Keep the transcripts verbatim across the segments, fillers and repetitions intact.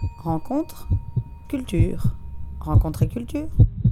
rencontre, culture. Rencontre et culture.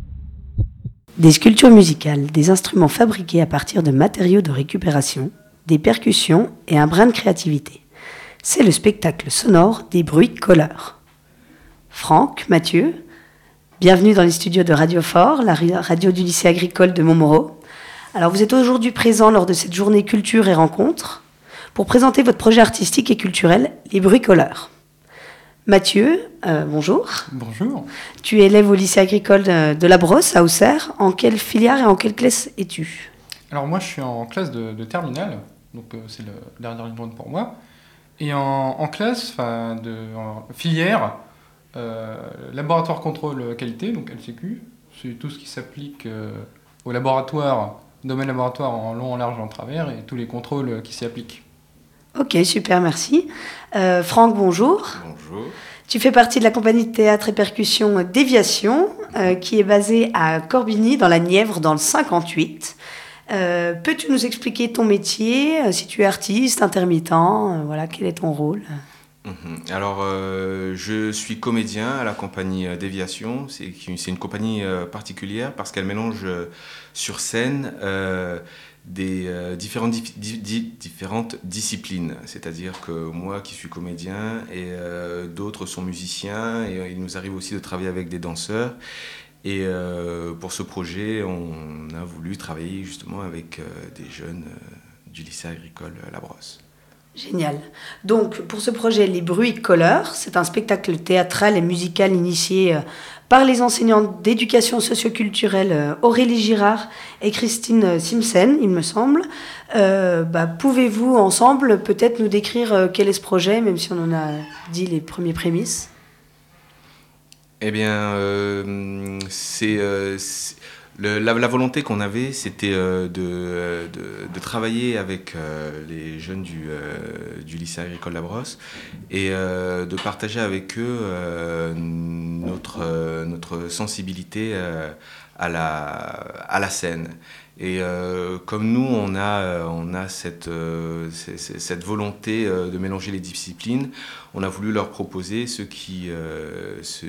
Des sculptures musicales, des instruments fabriqués à partir de matériaux de récupération, des percussions et un brin de créativité. C'est le spectacle sonore des bruits colleurs. Franck, Mathieu, bienvenue dans les studios de Radio Fort, la radio du lycée agricole de Montmoreau. Alors vous êtes aujourd'hui présents lors de cette journée culture et rencontre pour présenter votre projet artistique et culturel, les bruits colleurs. Mathieu, euh, bonjour. Bonjour. Tu es élève au lycée agricole de, de la Brosse, à Auxerre. En quelle filière et en quelle classe es-tu ? Alors moi je suis en classe de, de terminale, donc euh, c'est le dernier ligne pour moi. Et en, en classe, enfin de en filière, euh, laboratoire contrôle qualité, donc L C Q, c'est tout ce qui s'applique euh, au laboratoire, domaine laboratoire en long, en large, en travers, et tous les contrôles qui s'y appliquent. Ok, super, merci. Euh, Franck, bonjour. Bonjour. Tu fais partie de la compagnie de théâtre et percussion Déviation, euh, qui est basée à Corbigny, dans la Nièvre, dans le cinquante-huit. Euh, peux-tu nous expliquer ton métier, euh, si tu es artiste, intermittent, euh, voilà, quel est ton rôle ? Mmh. Alors, euh, je suis comédien à la compagnie Déviation. C'est, c'est une compagnie euh, particulière parce qu'elle mélange euh, sur scène euh, des euh, différentes, di- di- différentes disciplines. C'est-à-dire que moi qui suis comédien et euh, d'autres sont musiciens et euh, il nous arrive aussi de travailler avec des danseurs. Et euh, pour ce projet, on a voulu travailler justement avec euh, des jeunes euh, du lycée agricole La Brosse. Génial. Donc, pour ce projet, Les Bruits Colleurs, c'est un spectacle théâtral et musical initié euh, par les enseignantes d'éducation socioculturelle euh, Aurélie Girard et Christine Simpson, il me semble. Euh, bah, pouvez-vous, ensemble, peut-être nous décrire euh, quel est ce projet, même si on en a dit les premiers prémices ? Eh bien, euh, c'est, euh, c'est- le- la, la volonté qu'on avait, c'était euh, de, de, de travailler avec euh, les jeunes du, euh, du lycée agricole La Brosse et euh, de partager avec eux euh, notre, euh, notre sensibilité euh, à la, à la scène. Et euh, comme nous, on a, on a cette, euh, cette, cette volonté euh, de mélanger les disciplines, on a voulu leur proposer ce qui, euh, ce,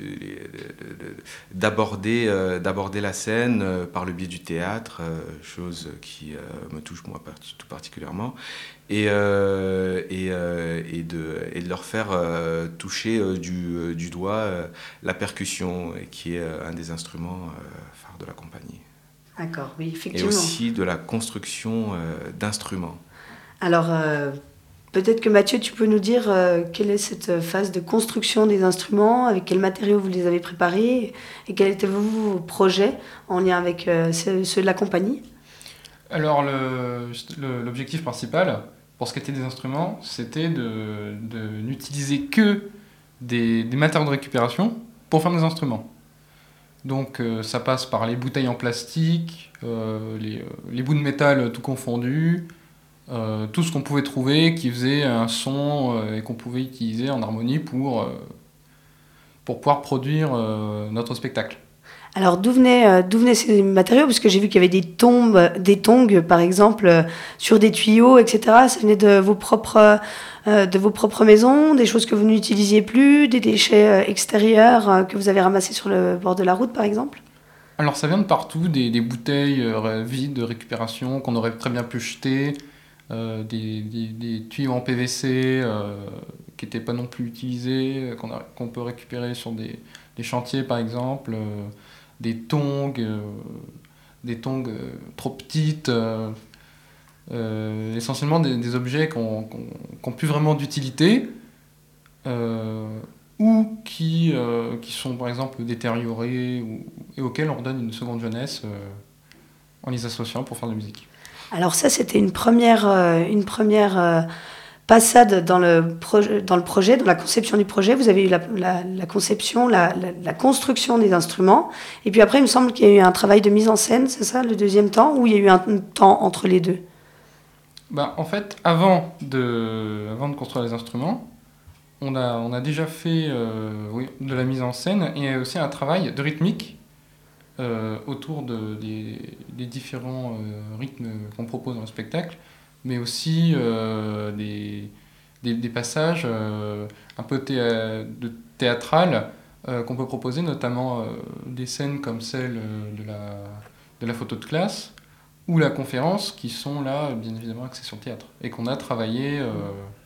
d'aborder, euh, d'aborder la scène euh, par le biais du théâtre, euh, chose qui euh, me touche moi tout particulièrement, et, euh, et, euh, et, de, et de leur faire euh, toucher euh, du, euh, du doigt euh, la percussion, qui est euh, un des instruments euh, phares de la compagnie. D'accord, oui, Et effectivement. aussi de la construction euh, d'instruments. Alors, euh, peut-être que Mathieu, tu peux nous dire euh, quelle est cette phase de construction des instruments, avec quels matériaux vous les avez préparés, et quels étaient vos projets en lien avec euh, ceux, ceux de la compagnie ? Alors le, le- l'objectif principal, pour ce qui était des instruments, c'était de, de n'utiliser que des, des matériaux de récupération pour faire des instruments. Donc euh, ça passe par les bouteilles en plastique, euh, les, euh, les bouts de métal tout confondus, euh, tout ce qu'on pouvait trouver qui faisait un son euh, et qu'on pouvait utiliser en harmonie pour, euh, pour pouvoir produire euh, notre spectacle. Alors, d'où venaient, euh, d'où venaient ces matériaux ? Parce que j'ai vu qu'il y avait des tombes, des tongs, par exemple, euh, sur des tuyaux, et cetera. Ça venait de vos propres, euh, de vos propres maisons, des choses que vous n'utilisiez plus, des déchets euh, extérieurs euh, que vous avez ramassés sur le bord de la route, par exemple ? Alors ça vient de partout, des, des bouteilles euh, vides de récupération qu'on aurait très bien pu jeter, euh, des, des- des tuyaux en P V C euh, qui n'étaient pas non plus utilisés, euh, qu'on, a- qu'on peut récupérer sur des, des chantiers par exemple, euh, des tongs, euh, des tongs euh, trop petites, euh, euh, essentiellement des, des objets qui n'ont plus vraiment d'utilité, euh, ou qui, euh, qui sont par exemple détériorés ou, et auxquels on redonne une seconde jeunesse euh, en les associant pour faire de la musique. Alors ça, c'était une première, euh, une première euh, passade dans le, proje- dans le projet, dans la conception du projet. Vous avez eu la, la- la conception, la, la- la construction des instruments. Et puis après, il me semble qu'il y a eu un travail de mise en scène, c'est ça, le deuxième temps, ou il y a eu un temps entre les deux ? Ben, en fait, avant de, avant de construire les instruments, on a, on a déjà fait euh, oui, de la mise en scène et aussi un travail de rythmique euh, autour de, des, des différents euh, rythmes qu'on propose dans le spectacle, mais aussi euh, des, des, des passages euh, un peu théa- de théâtral euh, qu'on peut proposer, notamment euh, des scènes comme celle de la, de la photo de classe ou la conférence, qui sont là, bien évidemment, axées sur le théâtre, et qu'on a travaillé euh,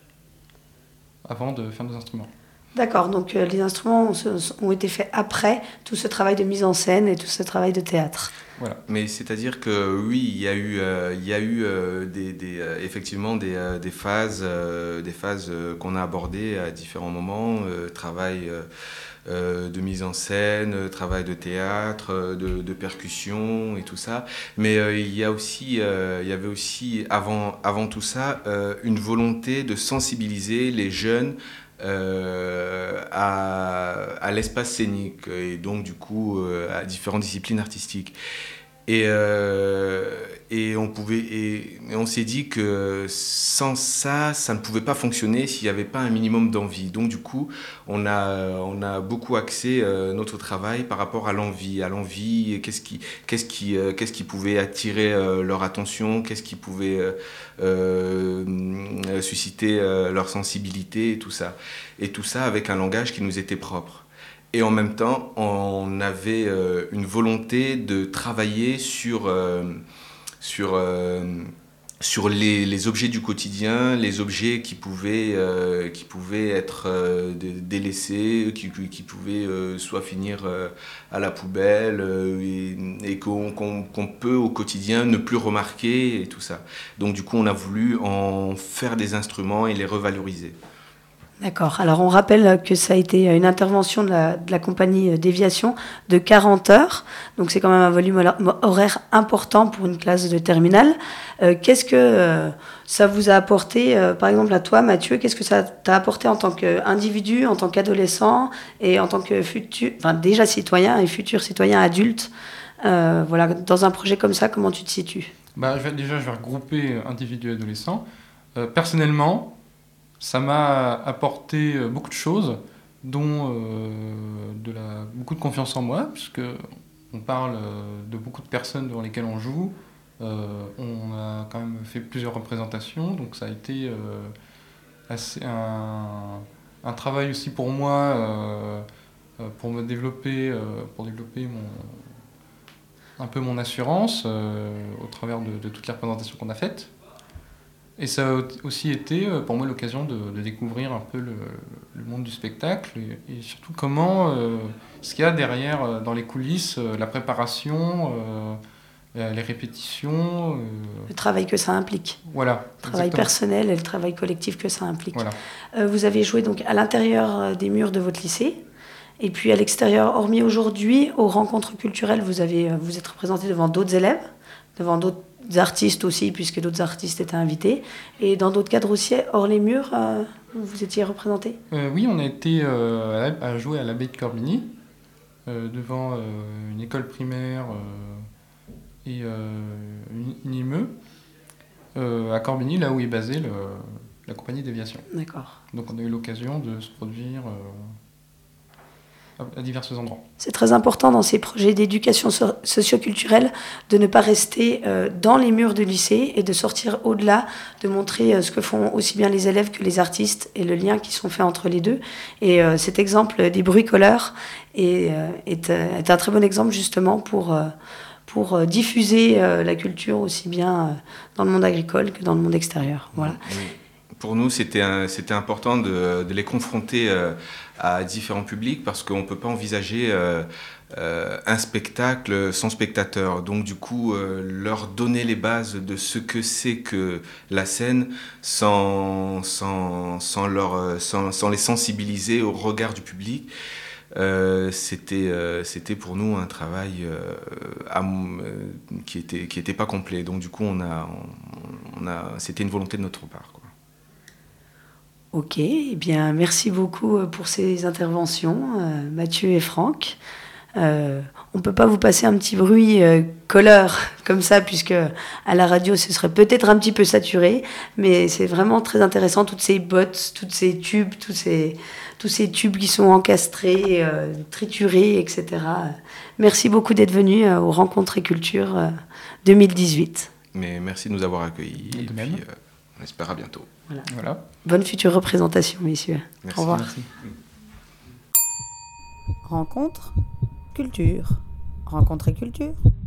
avant de faire nos instruments. D'accord, donc euh, les instruments ont, ont été faits après tout ce travail de mise en scène et tout ce travail de théâtre. Voilà. Mais c'est-à-dire que oui, il y a eu, euh, il y a eu euh, des, des, euh, effectivement des, euh, des phases, euh, des phases euh, qu'on a abordées à différents moments, euh, travail euh, euh, de mise en scène, euh, travail de théâtre, euh, de, de percussion et tout ça. Mais euh, il y a aussi, euh, il y avait aussi avant, avant tout ça, euh, une volonté de sensibiliser les jeunes Euh, à, à l'espace scénique et donc du coup euh, à différentes disciplines artistiques et, euh, et on pouvait et, et on s'est dit que sans ça ça ne pouvait pas fonctionner s'il n'y avait pas un minimum d'envie. Donc du coup on a, on a beaucoup axé euh, notre travail par rapport à l'envie à l'envie qu'est-ce qui, qu'est-ce qui, euh, qu'est-ce qui pouvait attirer euh, leur attention, qu'est-ce qui pouvait euh, euh, susciter euh, leur sensibilité et tout ça. Et tout ça avec un langage qui nous était propre. Et en même temps, on avait euh, une volonté de travailler sur, euh, sur, euh, sur les, les objets du quotidien, les objets qui pouvaient, euh, qui pouvaient être euh, délaissés, qui, qui pouvaient euh, soit finir euh, à la poubelle euh, et, et qu'on, qu'on, qu'on peut au quotidien ne plus remarquer et tout ça. Donc du coup, on a voulu en faire des instruments et les revaloriser. D'accord. Alors, on rappelle que ça a été une intervention de la, de la compagnie Déviation de quarante heures. Donc, c'est quand même un volume horaire important pour une classe de terminale. Euh, qu'est-ce que euh, ça vous a apporté, euh, par exemple, à toi, Mathieu, qu'est-ce que ça t'a apporté en tant qu'individu, en tant qu'adolescent et en tant que futur, enfin, déjà citoyen et futur citoyen adulte euh, voilà, dans un projet comme ça, comment tu te situes ? Bah, je vais, déjà, je vais regrouper individu et adolescent. Euh, personnellement, ça m'a apporté beaucoup de choses, dont euh, de la, beaucoup de confiance en moi, puisque on parle de beaucoup de personnes devant lesquelles on joue. Euh, on a quand même fait plusieurs représentations, donc ça a été euh, assez un, un travail aussi pour moi, euh, pour me développer, euh, pour développer mon, un peu mon assurance euh, au travers de, de toutes les représentations qu'on a faites. Et ça a aussi été pour moi l'occasion de, de découvrir un peu le, le monde du spectacle et, et surtout comment, euh, ce qu'il y a derrière, euh, dans les coulisses, euh, la préparation, euh, les répétitions. Euh... Le travail que ça implique. Voilà. Le travail exactement. personnel et le travail collectif que ça implique. Voilà. Euh, vous avez joué donc à l'intérieur des murs de votre lycée et puis à l'extérieur, hormis aujourd'hui, aux rencontres culturelles, vous, avez, vous êtes représenté devant d'autres élèves, devant d'autres artistes aussi, puisque d'autres artistes étaient invités. Et dans d'autres cadres aussi, hors les murs, euh, vous étiez représentés ? euh, Oui, on a été euh, à, à jouer à l'abbaye de Corbigny, euh, devant euh, une école primaire euh, et euh, une, une I M E, euh, à Corbigny, là où est basée le, la compagnie Déviation. D'accord. Donc on a eu l'occasion de se produire euh, à divers endroits. C'est très important dans ces projets d'éducation so- socio-culturelle de ne pas rester euh, dans les murs du lycée et de sortir au-delà, de montrer euh, ce que font aussi bien les élèves que les artistes et le lien qui sont faits entre les deux. Et euh, cet exemple des bricoleurs est, euh, est, euh, est un très bon exemple justement pour, euh, pour euh, diffuser euh, la culture aussi bien euh, dans le monde agricole que dans le monde extérieur. Voilà. Oui. Pour nous, c'était, un, c'était important de, de les confronter euh, à différents publics parce qu'on ne peut pas envisager euh, euh, un spectacle sans spectateur. Donc du coup, euh, leur donner les bases de ce que c'est que la scène sans, sans, sans, leur, sans, sans les sensibiliser au regard du public. Euh, c'était, euh, c'était pour nous un travail euh, à, euh, qui était, qui était pas complet. Donc du coup, on a, on, on a, c'était une volonté de notre part, quoi. Ok, eh bien, merci beaucoup pour ces interventions, euh, Mathieu et Franck. Euh, on ne peut pas vous passer un petit bruit euh, colleur comme ça, puisque à la radio, ce serait peut-être un petit peu saturé, mais c'est vraiment très intéressant, toutes ces bottes, tous ces tubes, tous ces, tous ces tubes qui sont encastrés, euh, triturés, et cetera. Merci beaucoup d'être venus euh, aux Rencontres et Culture euh, deux mille dix-huit. Mais merci de nous avoir accueillis. De et même. puis, euh, On espère à bientôt. Voilà. Voilà. Bonne future représentation, messieurs. Merci. Au revoir. Merci. Rencontre, culture. Rencontre et culture.